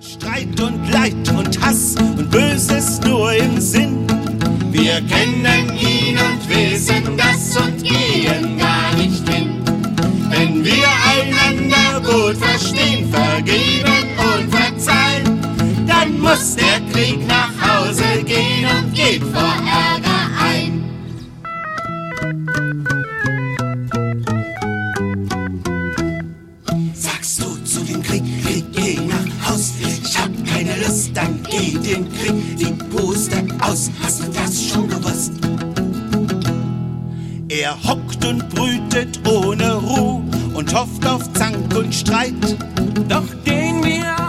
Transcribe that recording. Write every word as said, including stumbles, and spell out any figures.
Streit und Leid und Hass und Böses nur im Sinn. Wir kennen ihn und wissen das und gehen gar nicht hin. Wenn wir einander gut verstehen, vergeben und verzeihen, dann muss der Krieg nach Hause gehen und geht vor Ärger ein. Sagst du zu dem Krieg, Krieg, geh nach Haus. Ich hab keine Lust, dann geh den Krieg die Puste aus. Hast du das schon gewusst? Er hockt und brütet ohne Ruhe und hofft auf Zank und Streit. Doch gehen wir